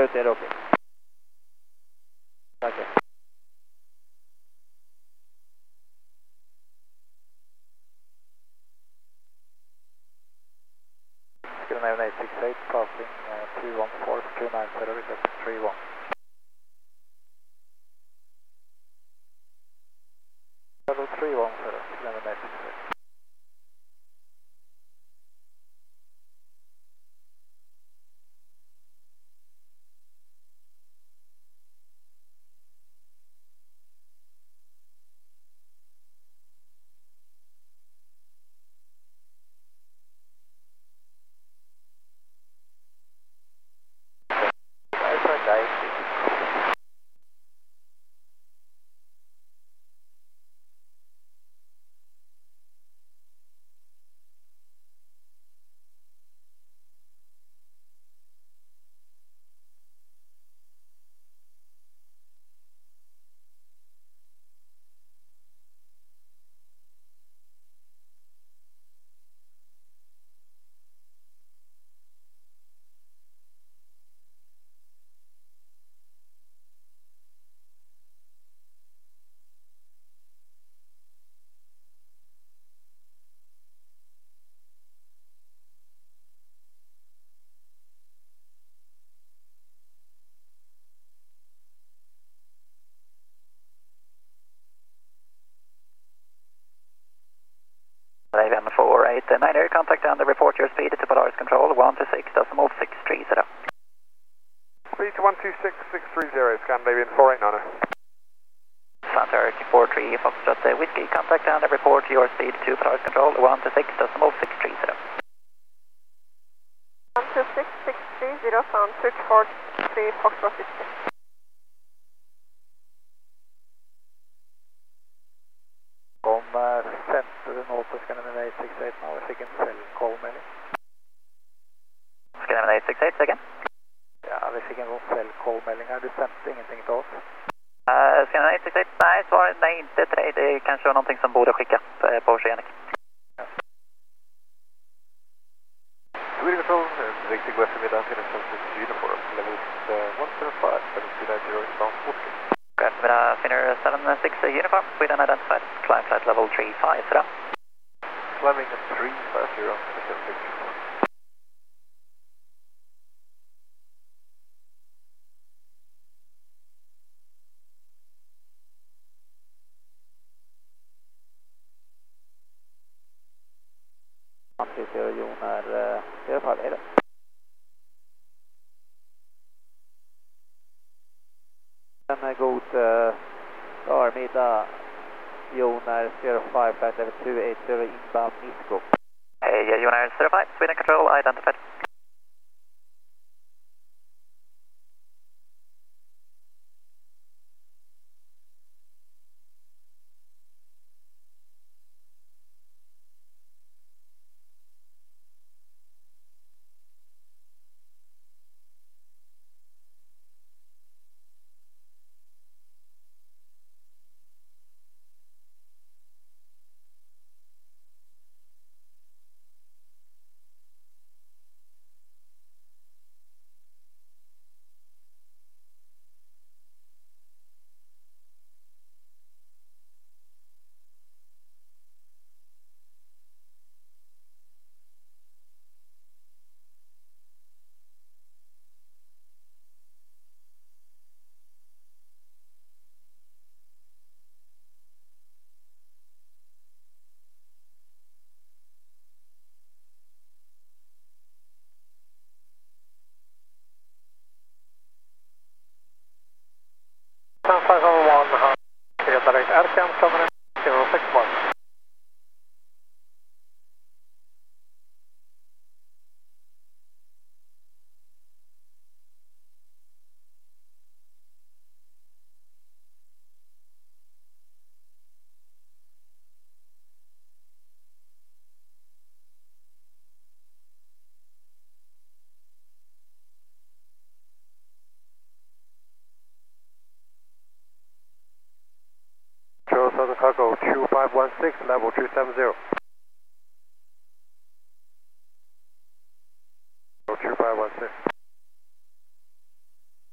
0, okay. Okay. Scandinavian 868, passing 214, 290, request 31. Hello 310, Scandinavian 868. AVM 489, contact down the report your speed to Polaris Control 126.630. Speed to 126.630, Scandinavian 489. Santar 43 Foxtrot Whiskey, contact down the report your speed to Polaris Control 126.630. 126.630, Santar 43 Foxtrot Whiskey. Kom sendte nå på Scandinavian 868 nå, vi fikk en cell-call-melding. Scandinavian 868 again? Ja, vi fikk en sånn cell-call-melding her, du sendte ingenting til oss. Scandinavian 868, nej, svaret nej, inte till dig. Det kanske var någonting som borde skickat på Oceanic. Sweden Control, riktig god eftermiddag till den svenska uniform, level 175, 7290 inbound Whiskey. Good afternoon, Finnair 76 uniform, Sweden identified, climb flight level 350. Climbing at 350, 76 uniform. Jon är i alla fall, är det? En god förmiddag, Jon är 05, flight level 280 inbound Nisco. Hey, Jonair 05, Sweden Control identified. RCM coming in 061. Southern Cargo 2516, level 270. 2516.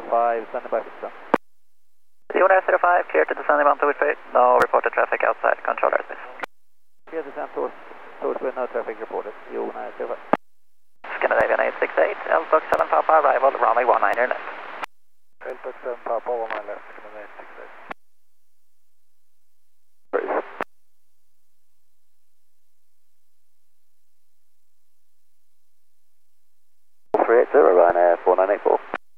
05, standing by for descent. Unit 05, clear to descend on to Whitby. No reported traffic outside control airspace. Clear descent towards with no traffic reported. Unit 05. Scandinavian 868, Eltox 7 Papa, arrival runway 19 left. Eltox 7 Papa, 19 left, Scandinavian 868. Breeze. Ryanair 4984.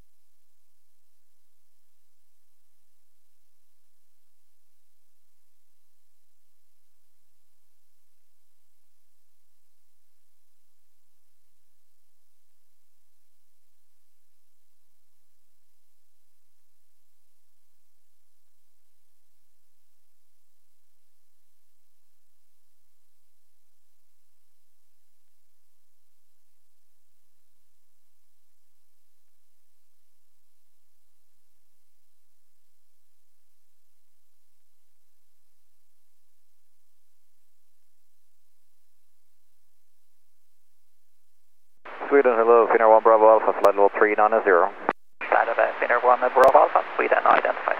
Sweden, hello, Finnair 1 Bravo Alpha, flight level 390. Standard Finnair 1 Bravo Alpha, Sweden identified.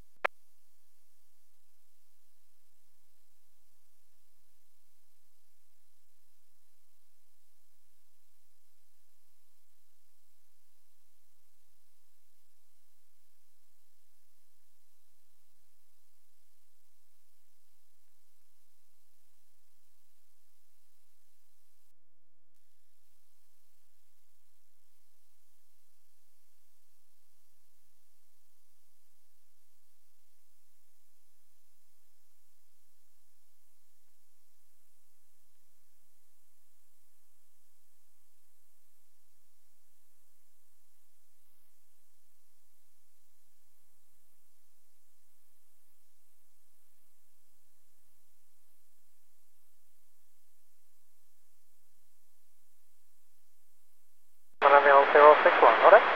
Scandinavian 061, got it?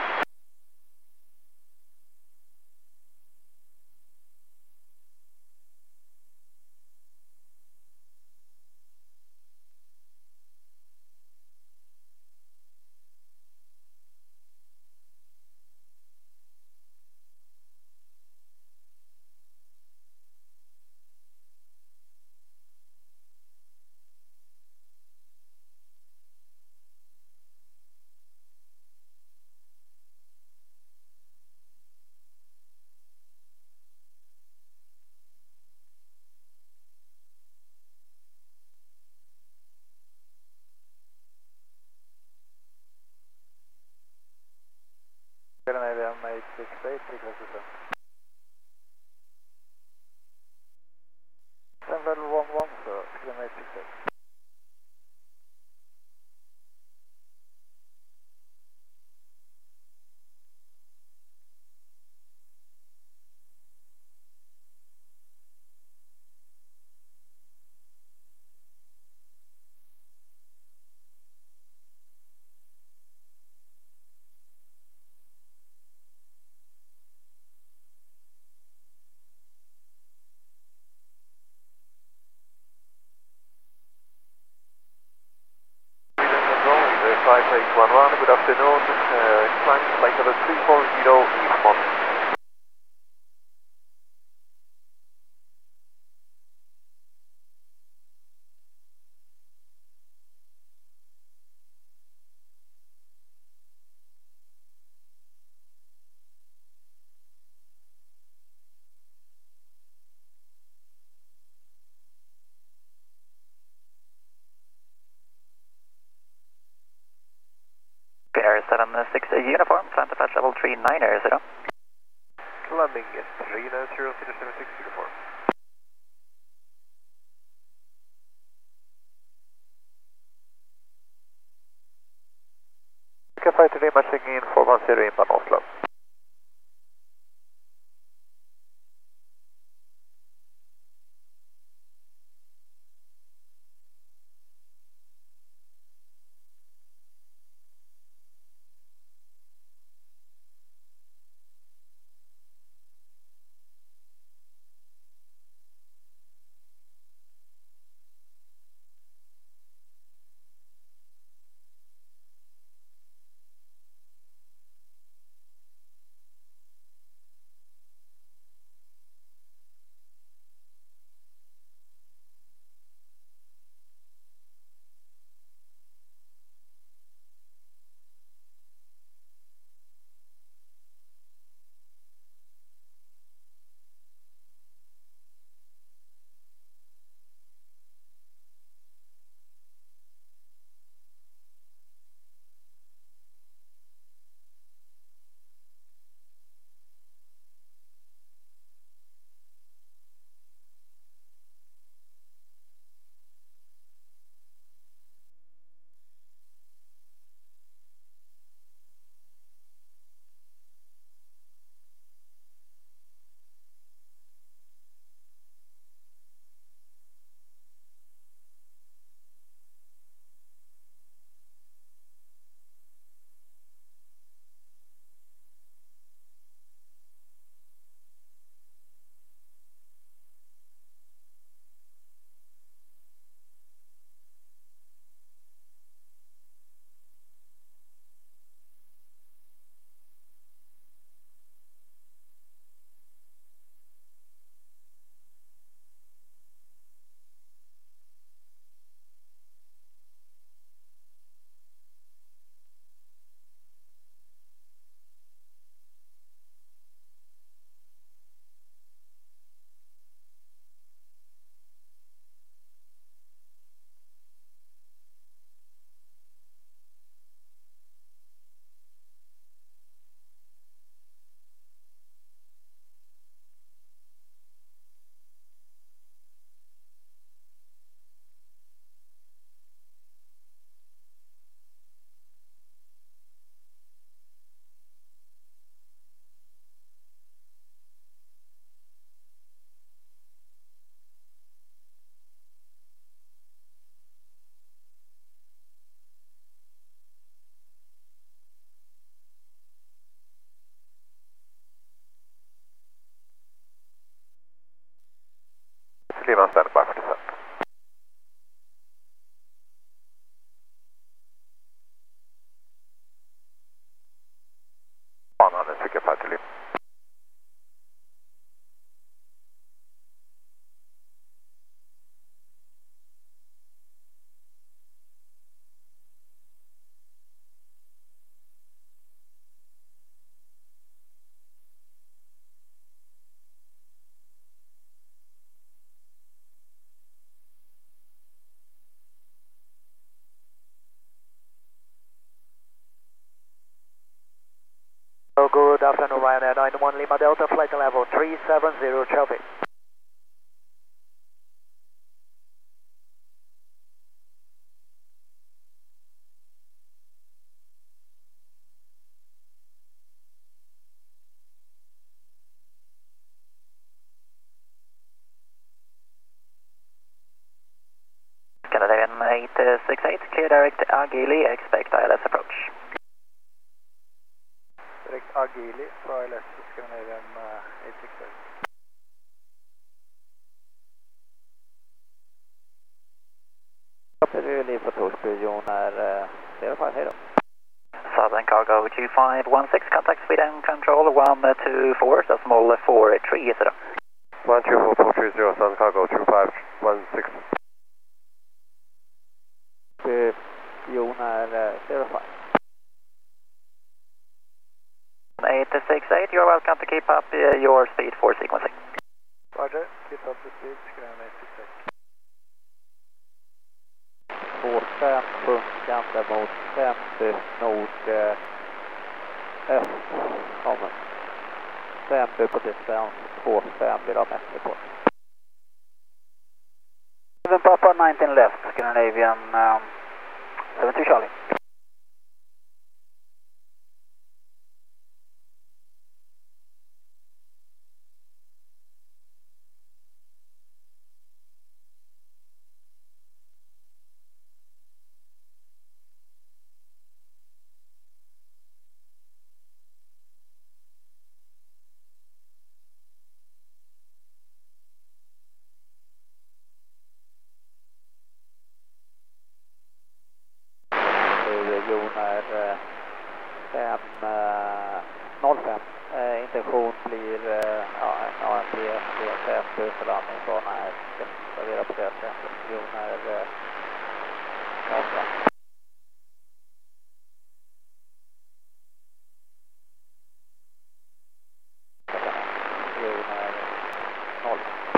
Scandinavian 868, request descent. Descent level 11, sir, Scandinavian 868. Sweden, 5811, good afternoon. Climb flight level 340 Eastbound. Finnair 76 uniform, plan to patch level 390. Landing at 390, 76 uniform. Fighter imaging in 410 inbound Oslo. stand by for descent. On and trycker flight to lift. Oh, good afternoon, Ryanair 91 Lima Delta, flight level 370 Chelsea. Scandinavian 868, clear direct Agili, expect ILS approach. Direkt Agili för ILS Scandinavian 868. Relief for Torsby, Jonar 05, hej då. Southern Cargo 2516, contact speed and control 124, decimal 43, is it up? 124430, Southern Cargo 2516. Jonar 05. 868, you're welcome to keep up your speed for sequencing. Roger, keep up the speed, Scandinavian 868. 25 sjunkande mot 50 nord öst kommer. 50 på distans, 25 vill ha mätt på. 7 Papa 19 left, Scandinavian 72 Charlie. Jonar 05. Intention blir en AMP C50 för landning från här. Jag vill rapportera C50. Jonar 05. Jonar 0.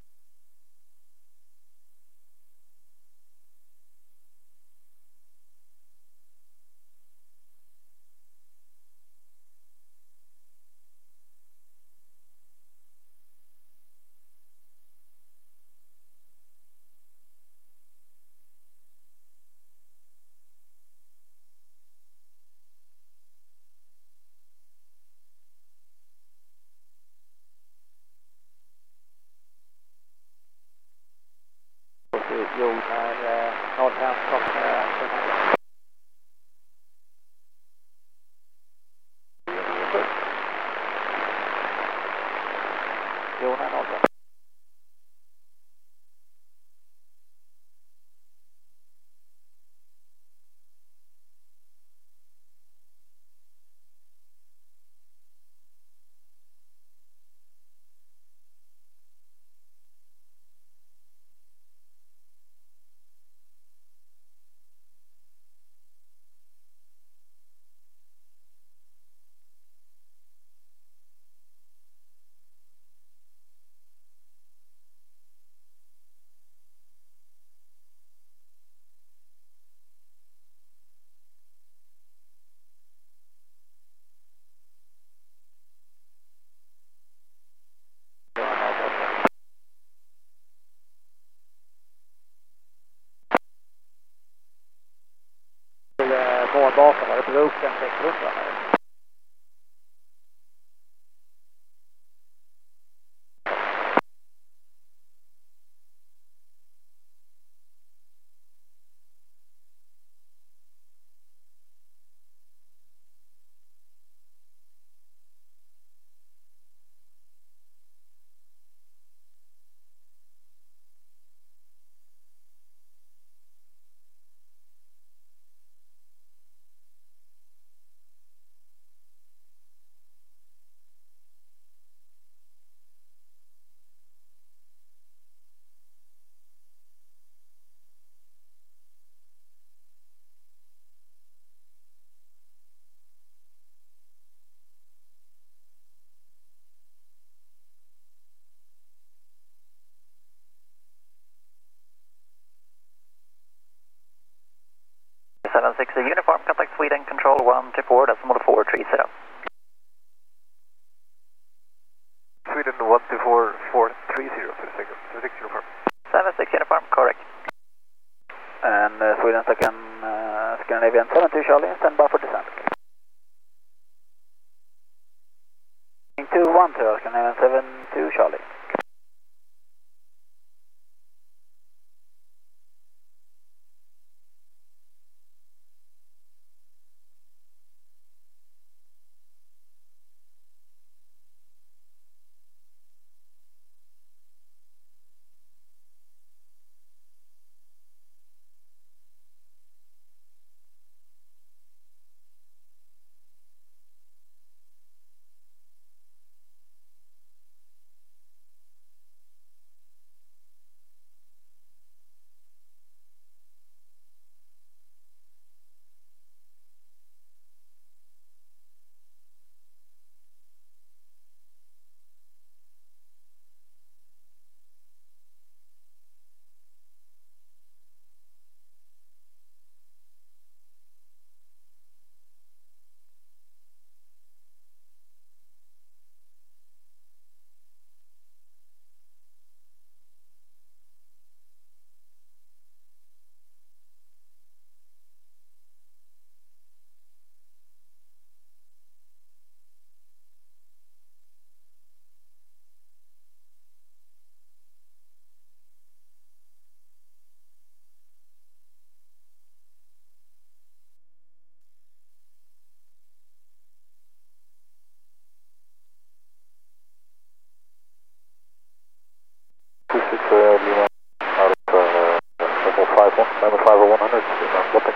Jonar 05 kommer Jonar 05. Målbasen var det på Roken 600 här. 124.430 for the second, 76 uniform. 76 uniform, correct. And Sweden second, Scandinavian 72 Charlie, stand by for descent. 210, Scandinavian 72 Charlie. Lima out of level 50100, Lopez.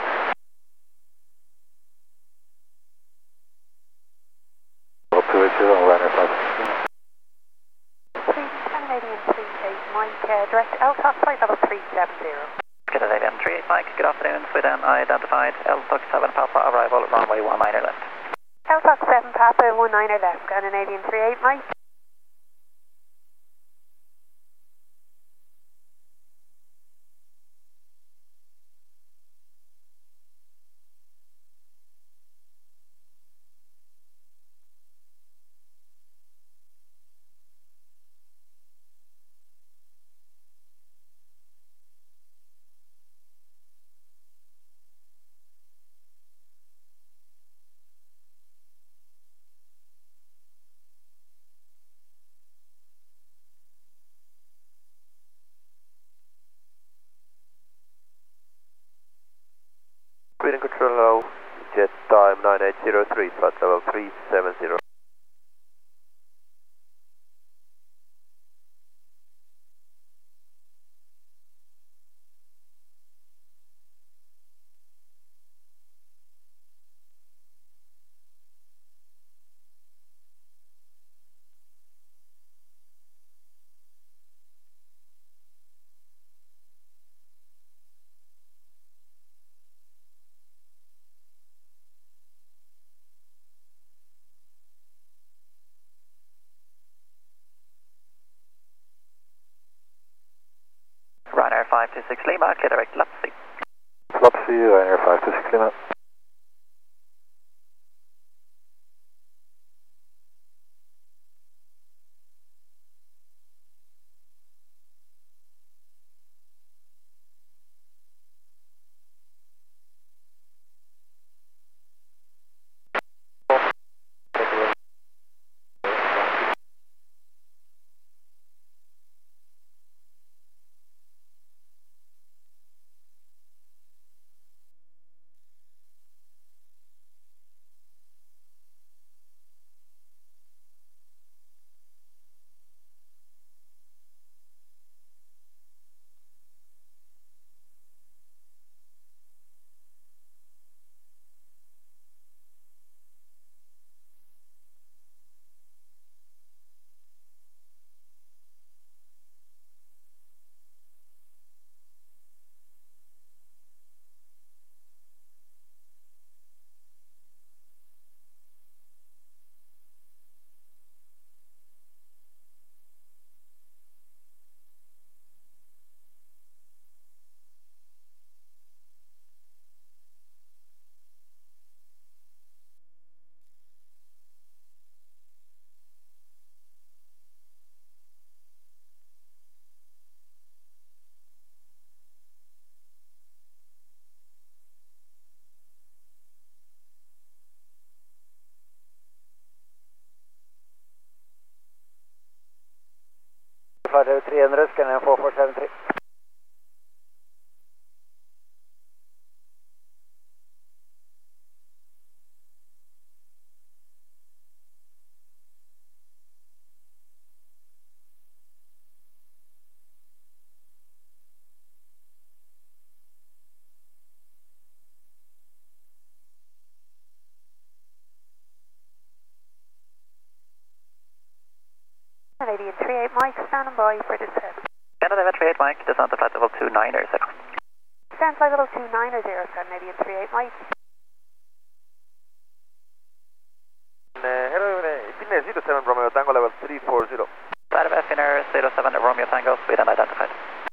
Level 280, Ryanair 516. Scandinavian 38 Mike, direct LTOC flight level 370. Scandinavian 38 Mike, good afternoon, Sweden identified, LTOC 7 Papa, arrival runway 19 left. LTOC 7 Papa, 19 left, Scandinavian 38 Mike. Sweden control low, jet time 9803, flight level 370. Ryanair 526 Lima, clear direct Lapsy. Lapsy, Ryanair 526 Lima. Departure 300, Scandinavian 4473. Canadian 38 Mike, standing by for descent. Canada 38 Mike, descent to flight level 290. Stand flight level 290, Canadian 38 Mike. Hello, Finnair 07 Romeo Tango level 340. Finnair Finnair 07 Romeo Tango, speed unidentified.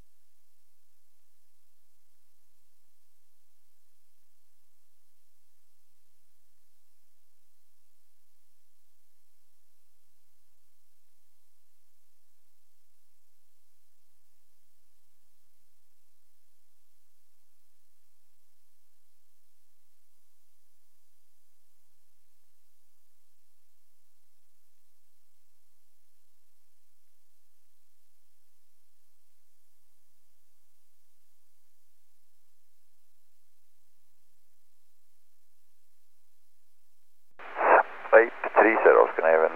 Scandinavian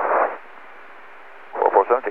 4470.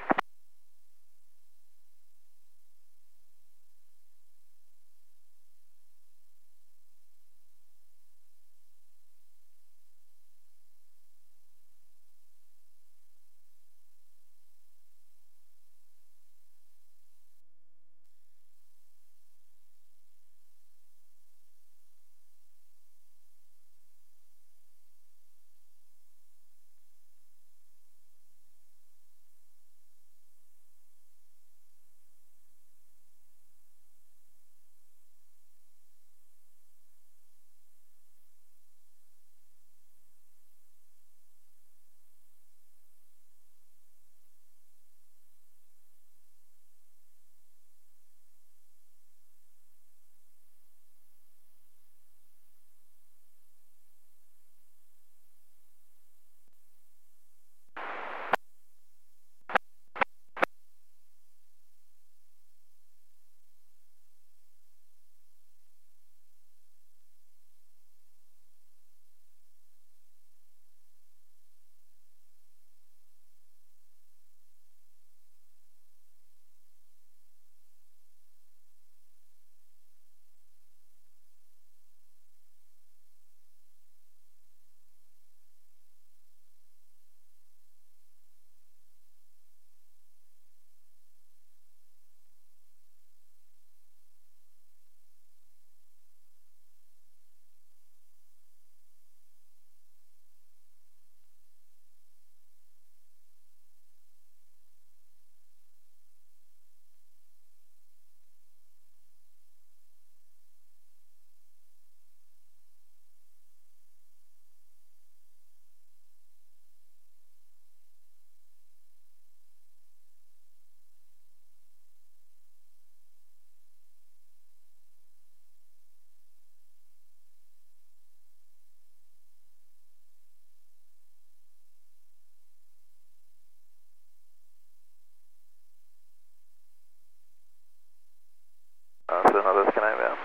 So another Scandinavian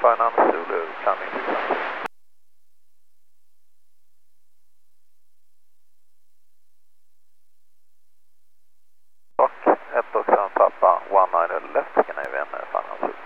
59 Zulu coming to Sunday. Dock, 1 Papa 19 left Scandinavian 59 Zulu.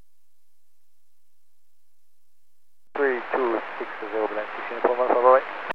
Three, two, 6, 0, blank, 16, 4, 1, 5,